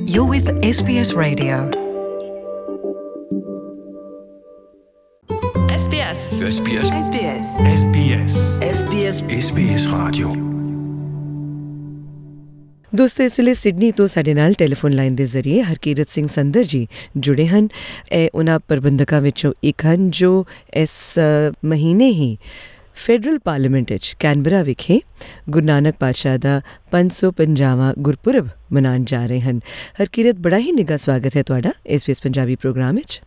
You're with SBS Radio. SBS. SBS. SBS. SBS. SBS. SBS Radio. ਦੋਸਤੋ, ਇਸ ਵੇਲੇ Sydney ਤੋਂ ਸਾਡੇ ਨਾਲ ਟੈਲੀਫੋਨ ਲਾਈਨ ਦੇ ਜ਼ਰੀਏ ਹਰਕੀਰਤ ਸਿੰਘ ਸੰਦਰ ਜੀ ਜੁੜੇ ਹਨ। ਇਹ ਉਹਨਾਂ ਪ੍ਰਬੰਧਕਾਂ ਵਿੱਚੋਂ ਇੱਕ ਹਨ ਜੋ ਇਸ ਮਹੀਨੇ ਹੀ ਫੈਡਰਲ ਪਾਰਲੀਮੈਂਟ ਵਿੱਚ ਕੈਨਬਰਾ ਵਿਖੇ ਗੁਰੂ ਨਾਨਕ ਪਾਤਸ਼ਾਹ ਦਾ 550ਵਾਂ ਗੁਰਪੁਰਬ ਮਨਾਉਣ ਜਾ ਰਹੇ ਹਨ। ਹਰਕੀਰਤ, ਬੜਾ ਹੀ ਨਿੱਘਾ ਸਵਾਗਤ ਹੈ ਤੁਹਾਡਾ SBS ਪੰਜਾਬੀ ਪ੍ਰੋਗਰਾਮ ਵਿੱਚ।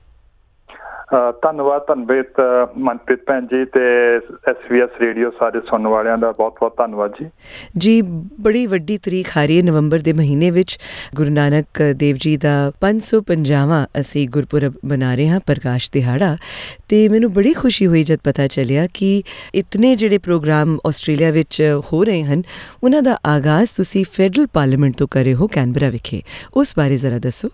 ਧੰਨਵਾਦ ਮਨਪ੍ਰੀਤ ਭੈਣ ਜੀ ਤੇ SBS ਰੇਡੀਓ ਸਾਰੇ ਸੁਣਨ ਵਾਲਿਆਂ ਦਾ ਬਹੁਤ ਧੰਨਵਾਦ ਜੀ। ਬੜੀ ਵੱਡੀ ਤਰੀਕ ਆ ਰਹੀ ਹੈ, ਨਵੰਬਰ ਦੇ ਮਹੀਨੇ ਵਿੱਚ ਗੁਰੂ ਨਾਨਕ ਦੇਵ ਜੀ ਦਾ 550ਵਾਂ ਅਸੀਂ ਗੁਰਪੁਰਬ ਮਨਾ ਰਹੇ ਹਾਂ, ਪ੍ਰਕਾਸ਼ ਦਿਹਾੜਾ। ਤੇ ਮੈਨੂੰ ਬੜੀ ਖੁਸ਼ੀ ਹੋਈ ਜਦ ਪਤਾ ਚੱਲਿਆ ਕਿ ਇਤਨੇ ਜਿਹੜੇ ਪ੍ਰੋਗਰਾਮ ਆਸਟ੍ਰੇਲੀਆ ਵਿੱਚ ਹੋ ਰਹੇ ਹਨ ਉਹਨਾਂ ਦਾ ਆਗਾਜ਼ ਤੁਸੀਂ ਫੈਡਰਲ ਪਾਰਲੀਮੈਂਟ ਤੋਂ ਕਰ ਰਹੇ ਹੋ ਕੈਨਬਰਾ ਵਿਖੇ। ਉਸ ਬਾਰੇ ਜ਼ਰਾ ਦੱਸੋ।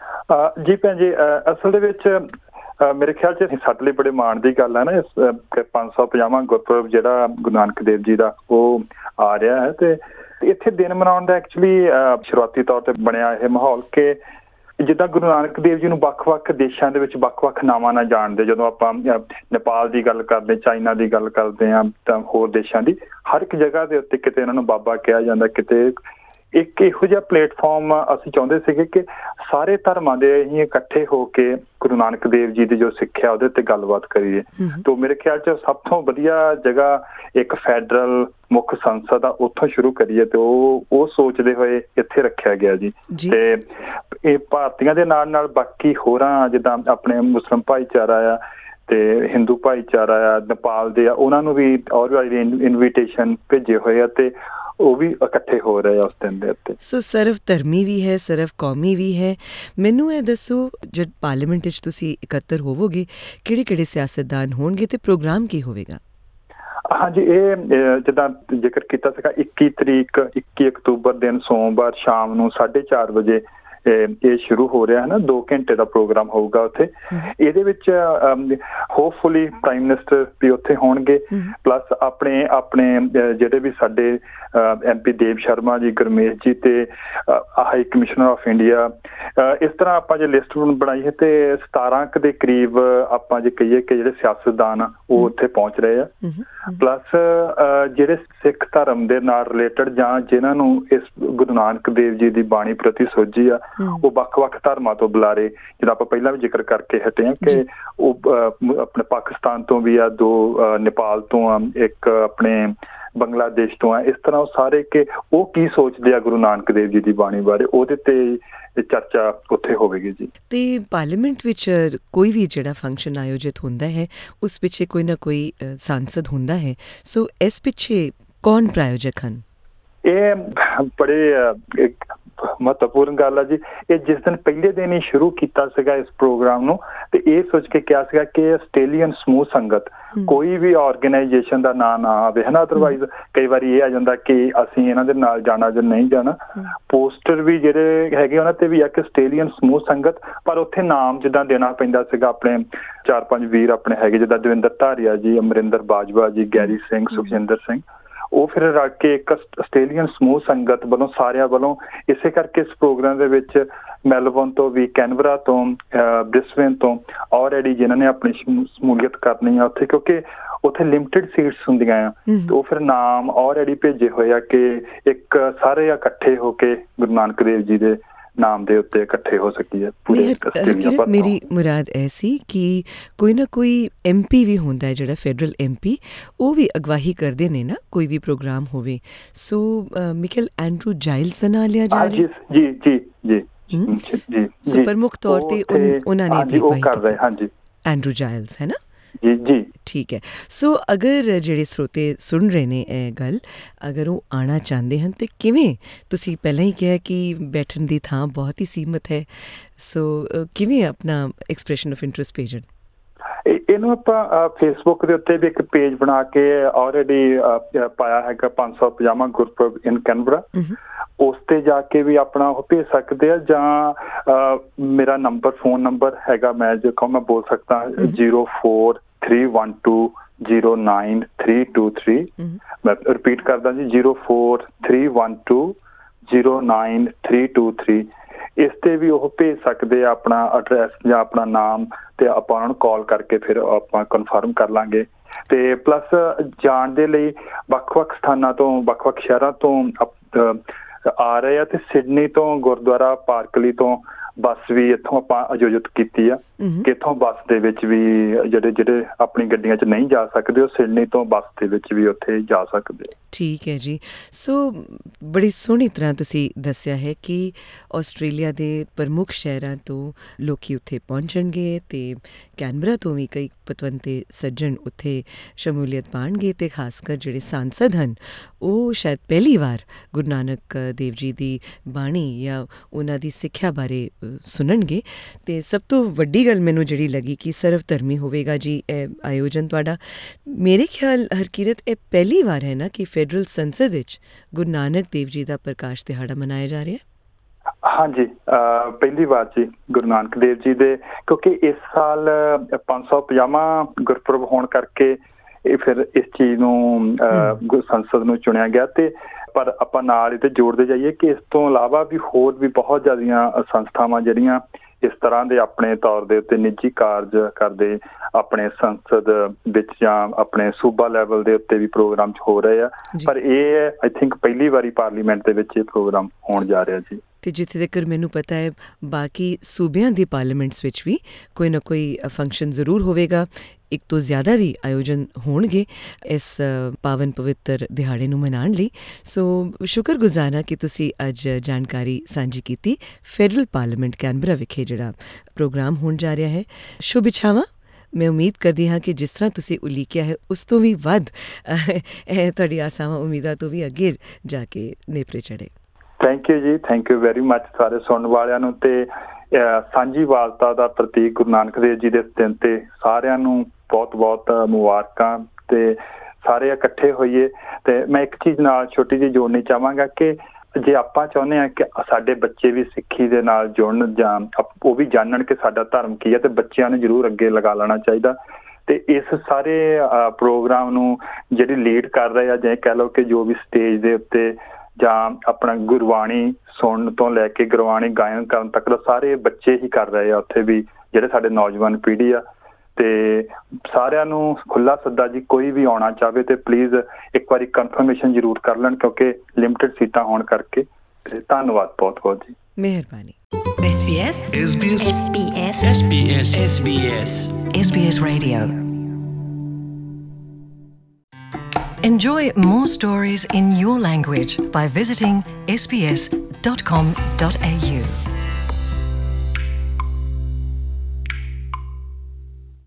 ਜੀ ਭੈਣ ਜੀ, ਅਸਲ ਦੇ ਵਿੱਚ ਮੇਰੇ ਖਿਆਲ 'ਚ ਸਾਡੇ ਲਈ ਬੜੇ ਮਾਣ ਦੀ ਗੱਲ ਹੈ ਨਾ, ਇਸ 550ਵਾਂ ਗੁਰਪੁਰਬ ਜਿਹੜਾ ਗੁਰੂ ਨਾਨਕ ਦੇਵ ਜੀ ਦਾ ਉਹ ਆ ਰਿਹਾ ਹੈ। ਤੇ ਇੱਥੇ ਦਿਨ ਮਨਾਉਣ ਦਾ ਐਕਚੁਅਲੀ ਸ਼ੁਰੂਆਤੀ ਤੌਰ ਤੇ ਬਣਿਆ ਇਹ ਮਾਹੌਲ ਕਿ ਜਿੱਦਾਂ ਗੁਰੂ ਨਾਨਕ ਦੇਵ ਜੀ ਨੂੰ ਵੱਖ-ਵੱਖ ਦੇਸ਼ਾਂ ਦੇ ਵਿੱਚ ਵੱਖ-ਵੱਖ ਨਾਵਾਂ ਨਾਲ ਜਾਣਦੇ। ਜਦੋਂ ਆਪਾਂ ਨੇਪਾਲ ਦੀ ਗੱਲ ਕਰਦੇ, ਚਾਈਨਾ ਦੀ ਗੱਲ ਕਰਦੇ ਹਾਂ, ਤਾਂ ਹੋਰ ਦੇਸ਼ਾਂ ਦੀ ਹਰ ਇੱਕ ਜਗ੍ਹਾ ਦੇ ਉੱਤੇ ਕਿਤੇ ਇਹਨਾਂ ਨੂੰ ਬਾਬਾ ਕਿਹਾ ਜਾਂਦਾ, ਕਿਤੇ ਇੱਕ ਇਹੋ ਜਿਹਾ ਪਲੇਟਫਾਰਮ ਅਸੀਂ ਚਾਹੁੰਦੇ ਸੀਗੇ ਕਿ ਸਾਰੇ ਧਰਮਾਂ ਦੇ ਅਸੀਂ ਇਕੱਠੇ ਹੋ ਕੇ ਗੁਰੂ ਨਾਨਕ ਦੇਵ ਜੀ ਦੀ ਜੋ ਸਿੱਖਿਆ ਉਹਦੇ ਤੇ ਗੱਲਬਾਤ ਕਰੀਏ। ਤਾਂ ਮੇਰੇ ਖਿਆਲ 'ਚ ਸਭ ਤੋਂ ਵਧੀਆ ਜਗ੍ਹਾ ਇੱਕ ਫੈਡਰਲ ਮੁੱਖ ਸੰਸਦ ਆ, ਉੱਥੋਂ ਸ਼ੁਰੂ ਕਰੀਏ। ਤੇ ਉਹ ਸੋਚਦੇ ਹੋਏ ਇੱਥੇ ਰੱਖਿਆ ਗਿਆ ਜੀ। ਤੇ ਇਹ ਭਾਰਤੀਆਂ ਦੇ ਨਾਲ ਨਾਲ ਬਾਕੀ ਹੋਰਾਂ ਜਿੱਦਾਂ ਆਪਣੇ ਮੁਸਲਿਮ ਭਾਈਚਾਰਾ ਆ ਤੇ ਹਿੰਦੂ ਭਾਈਚਾਰਾ ਆ, ਨੇਪਾਲ ਦੇ ਆ, ਉਹਨਾਂ ਨੂੰ ਵੀ ਇਨਵੀਟੇਸ਼ਨ ਭੇਜੇ ਹੋਏ ਆ ਤੇ ਉਹ ਵੀ ਇਕੱਠੇ ਹੋ ਰਹੇ ਆ ਉਸ ਦਿਨ ਦੇ ਉੱਤੇ। ਸੋ ਸਰਵ ਧਰਮੀ ਵੀ ਹੈ, ਸਰਵ ਕੌਮੀ ਵੀ ਹੈ। ਮੈਨੂੰ ਇਹ ਦੱਸੋ, ਜਦ ਪਾਰਲੀਮੈਂਟ ਵਿੱਚ ਤੁਸੀਂ ਇਕੱਤਰ ਹੋਵੋਗੇ ਕਿਹੜੇ ਸਿਆਸਤਦਾਨ ਹੋਣਗੇ ਤੇ ਪ੍ਰੋਗਰਾਮ ਕੀ ਹੋਵੇਗਾ? ਹਾਂਜੀ, ਇਹ ਜਿੱਦਾਂ ਜ਼ਿਕਰ ਕੀਤਾ ਸੀਗਾ 21 ਅਕਤੂਬਰ ਦਿਨ ਸੋਮਵਾਰ ਸ਼ਾਮ ਨੂੰ 4:30 ਵਜੇ ਇਹ ਸ਼ੁਰੂ ਹੋ ਰਿਹਾ ਹੈ ਨਾ। 2 ਘੰਟੇ ਦਾ ਪ੍ਰੋਗਰਾਮ ਹੋਊਗਾ ਉੱਥੇ। ਇਹਦੇ ਵਿੱਚ ਹੋਪਫੁਲੀ ਪ੍ਰਾਈਮ ਮਿਨਿਸਟਰ ਵੀ ਉੱਥੇ ਹੋਣਗੇ, ਪਲੱਸ ਆਪਣੇ ਜਿਹੜੇ ਵੀ ਸਾਡੇ MP ਦੇਵ ਸ਼ਰਮਾ ਜੀ, ਗੁਰਮੇਸ਼ ਜੀ ਤੇ ਹਾਈ ਕਮਿਸ਼ਨਰ ਆਫ ਇੰਡੀਆ। ਇਸ ਤਰ੍ਹਾਂ ਆਪਾਂ ਜੇ ਲਿਸਟ ਬਣਾਈ ਹੈ ਤੇ 17 ਦੇ ਕਰੀਬ ਆਪਾਂ ਜੇ ਕਹੀਏ ਕਿ ਜਿਹੜੇ ਸਿਆਸਤਦਾਨ ਆ ਉਹ ਉੱਥੇ ਪਹੁੰਚ ਰਹੇ ਆ। ਪਲੱਸ ਜਿਹੜੇ ਸਿੱਖ ਧਰਮ ਦੇ ਨਾਲ ਰਿਲੇਟਡ ਜਾਂ ਜਿਨ੍ਹਾਂ ਨੂੰ ਇਸ ਗੁਰੂ ਨਾਨਕ ਦੇਵ ਜੀ ਦੀ ਬਾਣੀ ਪ੍ਰਤੀ ਸੋਝੀ ਆ, ਉਹ ਵੱਖ-ਵੱਖ ਧਰਮਾਂ ਤੋਂ ਬੁਲਾਰੇ, ਜਿੱਦਾਂ ਆਪਾਂ ਪਹਿਲਾਂ ਵੀ ਜ਼ਿਕਰ ਕਰਕੇ ਹਟੇ ਹਾਂ ਕਿ ਉਹ ਆਪਣੇ ਪਾਕਿਸਤਾਨ ਤੋਂ ਵੀ ਆ, 2 ਨੇਪਾਲ ਤੋਂ ਆ, ਇੱਕ ਆਪਣੇ ਬੰਗਲਾਦੇਸ਼ ਤੋਂ ਆ। ਇਸ ਤਰ੍ਹਾਂ ਉਹ ਸਾਰੇ ਕਿ ਉਹ ਕੀ ਸੋਚਦੇ ਆ ਗੁਰੂ ਨਾਨਕ ਦੇਵ ਜੀ ਦੀ ਬਾਣੀ ਬਾਰੇ, ਉਹਦੇ ਤੇ ਚਰਚਾ ਉੱਥੇ ਹੋਵੇਗੀ ਜੀ। ਤੇ ਪਾਰਲੀਮੈਂਟ ਵਿੱਚ ਕੋਈ ਵੀ ਜਿਹੜਾ ਫੰਕਸ਼ਨ ਆਯੋਜਿਤ ਹੁੰਦਾ ਹੈ ਉਸ ਪਿੱਛੇ ਕੋਈ ਨਾ ਕੋਈ ਸਾਂਸਦ ਹੁੰਦਾ ਹੈ। ਸੋ ਇਸ ਪਿੱਛੇ ਕੌਣ ਪ੍ਰਾਯੋਜਕ ਹਨ? ਇਹ ਬੜੇ ਮਹੱਤਵਪੂਰਨ ਗੱਲ ਆ ਜੀ। ਇਹ ਜਿਸ ਦਿਨ ਪਹਿਲੇ ਦਿਨ ਹੀ ਸ਼ੁਰੂ ਕੀਤਾ ਸੀਗਾ ਇਸ ਪ੍ਰੋਗਰਾਮ ਨੂੰ, ਤੇ ਇਹ ਸੋਚ ਕੇ ਕਿਹਾ ਸੀਗਾ ਕਿ ਆਸਟ੍ਰੇਲੀਅਨ ਸਮੂਹ ਸੰਗਤ, ਕੋਈ ਵੀ ਆਰਗੇਨਾਈਜੇਸ਼ਨ ਦਾ ਨਾਂ ਨਾ ਆਵੇ, ਹੈ ਨਾ। ਅਦਰਵਾਈਜ਼ ਕਈ ਵਾਰੀ ਇਹ ਆ ਜਾਂਦਾ ਕਿ ਅਸੀਂ ਇਹਨਾਂ ਦੇ ਨਾਲ ਜਾਣਾ ਜਾਂ ਨਹੀਂ ਜਾਣਾ। ਪੋਸਟਰ ਵੀ ਜਿਹੜੇ ਹੈਗੇ ਉਹਨਾਂ ਤੇ ਵੀ ਆ ਕਿ ਆਸਟ੍ਰੇਲੀਅਨ ਸਮੂਹ ਸੰਗਤ, ਪਰ ਉੱਥੇ ਨਾਮ ਜਿੱਦਾਂ ਦੇਣਾ ਪੈਂਦਾ ਸੀਗਾ। ਆਪਣੇ 4-5 ਵੀਰ ਆਪਣੇ ਹੈਗੇ, ਜਿੱਦਾਂ ਦਵਿੰਦਰ ਧਾਰੀਆ ਜੀ, ਅਮਰਿੰਦਰ ਬਾਜਵਾ ਜੀ, ਗੈਰੀ ਸਿੰਘ, ਸੁਖਜਿੰਦਰ ਸਿੰਘ, ਉਹ ਫਿਰ ਰਲ ਕੇ ਇੱਕ ਆਸਟ੍ਰੇਲੀਅਨ ਸਮੂਹ ਸੰਗਤ ਵੱਲੋਂ, ਸਾਰਿਆਂ ਵੱਲੋਂ। ਇਸੇ ਕਰਕੇ ਇਸ ਪ੍ਰੋਗਰਾਮ ਦੇ ਵਿੱਚ ਮੈਲਬੌਰਨ ਤੋਂ ਵੀ, ਕੈਨਬਰਾ ਤੋਂ, ਬ੍ਰਿਸਬੇਨ ਤੋਂ ਆਲਰੇਡੀ ਜਿਨ੍ਹਾਂ ਨੇ ਆਪਣੀ ਸ਼ਮੂਲੀਅਤ ਕਰਨੀ ਆ ਉੱਥੇ, ਕਿਉਂਕਿ ਉੱਥੇ ਲਿਮਟਿਡ ਸੀਟਸ ਹੁੰਦੀਆਂ ਆ। ਤੇ ਉਹ ਫਿਰ ਨਾਮ ਆਲਰੇਡੀ ਭੇਜੇ ਹੋਏ ਆ ਕਿ ਇੱਕ ਸਾਰੇ ਇਕੱਠੇ ਹੋ ਕੇ ਗੁਰੂ ਨਾਨਕ ਦੇਵ ਜੀ ਦੇ ਨਾਮ ਦੇ ਉੱਤੇ ਇਕੱਠੇ ਹੋ ਸਕੀਏ ਪੂਰੇ ਆਸਟ੍ਰੇਲੀਆ ਪਰ। ਮੇਰੀ ਮੁਰਾਦ ਇਹ ਸੀ ਕਿ ਕੋਈ ਨਾ ਕੋਈ MP ਵੀ ਹੁੰਦਾ ਹੈ, ਜਿਹੜਾ ਫੈਡਰਲ MP, ਉਹ ਵੀ ਅਗਵਾਈ ਕਰਦੇ ਨੇ ਨਾ ਕੋਈ ਵੀ ਪ੍ਰੋਗਰਾਮ ਹੋਵੇ। ਸੋ ਮਿਕੇਲ ਐਂਡਰੂ ਜਾਇਲਸ ਦਾ ਨਾਂ ਲਿਆ ਜਾ ਰਿਹਾ? ਜੀ ਪ੍ਰਮੁੱਖ ਤੌਰ ਤੇ ਉਹਨਾਂ ਨੇ ਅਗਵਾਈ ਕਰ ਰਹੇ। ਹਾਂਜੀ, ਐਂਡਰੂ ਜਾਇਲਸ, ਹੈ ਨਾ? ਜੀ ਠੀਕ ਹੈ। ਸੋ ਅਗਰ ਜਿਹੜੇ ਸਰੋਤੇ ਸੁਣ ਰਹੇ ਨੇ ਇਹ ਗੱਲ, ਅਗਰ ਉਹ ਆਉਣਾ ਚਾਹੁੰਦੇ ਹਨ ਤੇ ਕਿਵੇਂ? ਤੁਸੀਂ ਪਹਿਲਾਂ ਹੀ ਕਿਹਾ ਕਿ ਬੈਠਣ ਦੀ ਥਾਂ ਬਹੁਤ ਹੀ ਸੀਮਤ ਹੈ। ਸੋ ਕਿਵੇਂ ਆਪਣਾ ਐਕਸਪ੍ਰੈਸ਼ਨ ਆਫ ਇੰਟਰਸਟ ਭੇਜਣ? ਇਹਨੂੰ ਆਪਾਂ ਫੇਸਬੁੱਕ ਦੇ ਉੱਤੇ ਵੀ ਇੱਕ ਪੇਜ ਬਣਾ ਕੇ ਆਲਰੇਡੀ ਪਾਇਆ ਹੈਗਾ, 550ਵਾਂ ਗੁਰਪੁਰਬ ਇਨ ਕੈਨਬਰਾ। ਉਸ ਤੇ ਜਾ ਕੇ ਵੀ ਆਪਣਾ ਉਹ ਭੇਜ ਸਕਦੇ ਆ, ਜਾਂ ਮੇਰਾ ਫੋਨ ਨੰਬਰ ਹੈਗਾ, ਮੈਂ ਬੋਲ ਸਕਦਾ 0431209323। ਮੈਂ ਰਿਪੀਟ ਕਰਦਾ ਜੀ, 0431209323। ਇਸ ਤੇ ਵੀ ਉਹ ਭੇਜ ਸਕਦੇ ਆ ਆਪਣਾ ਐਡਰੈਸ ਜਾਂ ਆਪਣਾ ਨਾਮ, ਤੇ ਆਪਾਂ ਉਹਨਾਂ ਨੂੰ ਕਾਲ ਕਰਕੇ ਫਿਰ ਆਪਾਂ ਕਨਫਰਮ ਕਰ ਲਾਂਗੇ। ਤੇ ਪਲੱਸ ਜਾਣ ਦੇ ਲਈ ਵੱਖ-ਵੱਖ ਸਥਾਨਾਂ ਤੋਂ, ਵੱਖ-ਵੱਖ ਸ਼ਹਿਰਾਂ ਤੋਂ ਆ ਰਹੇ ਆ, ਤੇ ਸਿਡਨੀ ਤੋਂ ਗੁਰਦੁਆਰਾ ਪਾਰਕਲੀ ਤੋਂ ਬੱਸ ਵੀ ਇੱਥੋਂ ਆਪਾਂ ਆਯੋਜਿਤ ਕੀਤੀ ਆ ਕਿ ਇੱਥੋਂ ਬੱਸ ਦੇ ਵਿੱਚ ਵੀ ਜਿਹੜੇ ਆਪਣੀ ਗੱਡੀਆਂ 'ਚ ਨਹੀਂ ਜਾ ਸਕਦੇ, ਉਹ ਸਿਡਨੀ ਤੋਂ ਬੱਸ ਦੇ ਵਿੱਚ ਵੀ ਉੱਥੇ ਜਾ ਸਕਦੇ। ਠੀਕ ਹੈ ਜੀ। ਸੋ ਬੜੀ ਸੋਹਣੀ ਤਰ੍ਹਾਂ ਤੁਸੀਂ ਦੱਸਿਆ ਹੈ ਕਿ ਆਸਟ੍ਰੇਲੀਆ ਦੇ ਪ੍ਰਮੁੱਖ ਸ਼ਹਿਰਾਂ ਤੋਂ ਲੋਕ ਉੱਥੇ ਪਹੁੰਚਣਗੇ ਅਤੇ ਕੈਨਬਰਾ ਤੋਂ ਵੀ ਕਈ ਪਤਵੰਤੇ ਸੱਜਣ ਉੱਥੇ ਸ਼ਮੂਲੀਅਤ ਪਾਉਣਗੇ, ਅਤੇ ਖਾਸ ਕਰ ਜਿਹੜੇ ਸਾਂਸਦ ਹਨ ਉਹ ਸ਼ਾਇਦ ਪਹਿਲੀ ਵਾਰ ਗੁਰੂ ਨਾਨਕ ਦੇਵ ਜੀ ਦੀ ਬਾਣੀ ਜਾਂ ਉਹਨਾਂ ਦੀ ਸਿੱਖਿਆ ਬਾਰੇ ਸੁਣਨਗੇ। ਅਤੇ ਸਭ ਤੋਂ ਵੱਡੀ ਗੱਲ ਮੈਨੂੰ ਜਿਹੜੀ ਲੱਗੀ ਕਿ ਸਰਵ ਧਰਮੀ ਹੋਵੇਗਾ ਜੀ ਇਹ ਆਯੋਜਨ ਤੁਹਾਡਾ। ਮੇਰੇ ਖਿਆਲ ਹਰਕੀਰਤ ਇਹ ਪਹਿਲੀ ਵਾਰ ਹੈ ਨਾ ਕਿ ਫੈਡਰਲ ਸੰਸਦ ਵਿੱਚ ਗੁਰੂ ਨਾਨਕ ਦੇਵ ਜੀ ਦਾ ਪ੍ਰਕਾਸ਼ ਦਿਹਾੜਾ ਮਨਾਇਆ ਜਾ ਰਿਹਾ? ਹਾਂਜੀ, ਪਹਿਲੀ ਵਾਰ ਜੀ ਗੁਰੂ ਨਾਨਕ ਦੇਵ ਜੀ ਦੇ, ਕਿਉਂਕਿ ਇਸ ਸਾਲ 550ਵਾਂ ਗੁਰਪੁਰਬ ਹੋਣ ਕਰਕੇ ਇਹ ਫਿਰ ਇਸ ਚੀਜ਼ ਨੂੰ ਸੰਸਦ ਨੂੰ ਚੁਣਿਆ ਗਿਆ। ਤੇ ਪਰ ਆਪਾਂ ਨਾਲ ਇਹ ਤੇ ਜੋੜਦੇ ਜਾਈਏ ਕਿ ਇਸ ਤੋਂ ਇਲਾਵਾ ਵੀ ਹੋਰ ਵੀ ਬਹੁਤ ਜ਼ਿਆਦੀਆਂ ਸੰਸਥਾਵਾਂ ਜਿਹੜੀਆਂ ਇਸ ਤਰ੍ਹਾਂ ਦੇ ਆਪਣੇ ਤੌਰ ਦੇ ਉੱਤੇ ਨਿੱਜੀ ਕਾਰਜ ਕਰਦੇ ਆਪਣੇ ਸੰਸਦ ਵਿੱਚ ਜਾਂ ਆਪਣੇ ਸੂਬਾ ਲੈਵਲ ਦੇ ਉੱਤੇ ਵੀ ਪ੍ਰੋਗਰਾਮ ਹੋ ਰਹੇ ਆ। ਪਰ ਇਹ ਆਈ ਥਿੰਕ ਪਹਿਲੀ ਵਾਰੀ ਪਾਰਲੀਮੈਂਟ ਦੇ ਵਿੱਚ ਇਹ ਪ੍ਰੋਗਰਾਮ ਹੋਣ ਜਾ ਰਿਹਾ ਜੀ। ਅਤੇ ਜਿੱਥੇ ਤੱਕ ਮੈਨੂੰ ਪਤਾ ਹੈ ਬਾਕੀ ਸੂਬਿਆਂ ਦੀ ਪਾਰਲੀਮੈਂਟਸ ਵਿੱਚ ਵੀ ਕੋਈ ਨਾ ਕੋਈ ਫੰਕਸ਼ਨ ਜ਼ਰੂਰ ਹੋਵੇਗਾ, ਇੱਕ ਤੋਂ ਜ਼ਿਆਦਾ ਵੀ ਆਯੋਜਨ ਹੋਣਗੇ ਇਸ ਪਾਵਨ ਪਵਿੱਤਰ ਦਿਹਾੜੇ ਨੂੰ ਮਨਾਉਣ ਲਈ। ਸੋ ਸ਼ੁਕਰਗੁਜ਼ਾਰ ਹਾਂ ਕਿ ਤੁਸੀਂ ਅੱਜ ਜਾਣਕਾਰੀ ਸਾਂਝੀ ਕੀਤੀ। ਫੈਡਰਲ ਪਾਰਲੀਮੈਂਟ ਕੈਨਬਰਾ ਵਿਖੇ ਜਿਹੜਾ ਪ੍ਰੋਗਰਾਮ ਹੋਣ ਜਾ ਰਿਹਾ ਹੈ, ਸ਼ੁਭ ਇੱਛਾਵਾਂ। ਮੈਂ ਉਮੀਦ ਕਰਦੀ ਹਾਂ ਕਿ ਜਿਸ ਤਰ੍ਹਾਂ ਤੁਸੀਂ ਉਲੀਕਿਆ ਹੈ ਉਸ ਤੋਂ ਵੀ ਵੱਧ ਇਹ ਤੁਹਾਡੀ ਆਸਾਵਾਂ ਉਮੀਦਾਂ ਤੋਂ ਵੀ ਅੱਗੇ ਜਾ ਕੇ ਨੇਪਰੇ ਚੜ੍ਹੇ। ਥੈਂਕ ਯੂ ਜੀ, ਥੈਂਕ ਯੂ ਵੈਰੀ ਮੱਚ ਸਾਰੇ ਸੁਣਨ ਵਾਲਿਆਂ ਨੂੰ। ਤੇ ਸਾਂਝੀ ਵਾਲਤਾ ਦਾ ਪ੍ਰਤੀਕ ਗੁਰੂ ਨਾਨਕ ਦੇਵ ਜੀ ਦੇ ਦਿਨ ਤੇ ਸਾਰਿਆਂ ਨੂੰ ਬਹੁਤ ਬਹੁਤ ਮੁਬਾਰਕਾਂ, ਤੇ ਸਾਰੇ ਇਕੱਠੇ ਹੋਈਏ। ਤੇ ਮੈਂ ਇੱਕ ਚੀਜ਼ ਨਾਲ ਛੋਟੀ ਜਿਹੀ ਜੋੜਨੀ ਚਾਹਾਂਗਾ ਕਿ ਜੇ ਆਪਾਂ ਚਾਹੁੰਦੇ ਹਾਂ ਕਿ ਸਾਡੇ ਬੱਚੇ ਵੀ ਸਿੱਖੀ ਦੇ ਨਾਲ ਜੁੜਨ ਜਾਂ ਉਹ ਵੀ ਜਾਣਨ ਕਿ ਸਾਡਾ ਧਰਮ ਕੀ ਹੈ, ਤੇ ਬੱਚਿਆਂ ਨੂੰ ਜ਼ਰੂਰ ਅੱਗੇ ਲਗਾ ਲੈਣਾ ਚਾਹੀਦਾ। ਤੇ ਇਸ ਸਾਰੇ ਪ੍ਰੋਗਰਾਮ ਨੂੰ ਜਿਹੜੀ ਲੀਡ ਕਰ ਰਹੇ ਆ, ਜਾਂ ਕਹਿ ਲਓ ਕਿ ਜੋ ਵੀ ਸਟੇਜ ਦੇ ਉੱਤੇ ਜਾਂ ਆਪਣਾ ਗੁਰਬਾਣੀ ਸੁਣਨ ਤੋਂ ਲੈ ਕੇ ਗੁਰਬਾਣੀ ਗਾਇਨ ਕਰਨ ਤੱਕ ਦਾ ਸਾਰੇ ਬੱਚੇ ਹੀ ਕਰ ਰਹੇ ਆ ਉੱਥੇ ਵੀ, ਜਿਹੜੇ ਸਾਡੇ ਨੌਜਵਾਨ ਪੀੜ੍ਹੀ ਆ। ਤੇ ਸਾਰਿਆਂ ਨੂੰ ਖੁੱਲ੍ਹਾ ਸੱਦਾ ਜੀ, ਕੋਈ ਵੀ ਆਉਣਾ ਚਾਹਵੇ ਤੇ ਪਲੀਜ਼ ਇੱਕ ਵਾਰੀ ਕਨਫਰਮੇਸ਼ਨ ਜ਼ਰੂਰ ਕਰ ਲੈਣ, ਕਿਉਂਕਿ ਲਿਮਿਟਡ ਸੀਟਾਂ ਹੋਣ ਕਰਕੇ। ਤੇ ਧੰਨਵਾਦ ਬਹੁਤ ਬਹੁਤ ਜੀ, ਮਿਹਰਬਾਨੀ। SBS Radio. Enjoy more stories in your language by visiting sbs.com.au.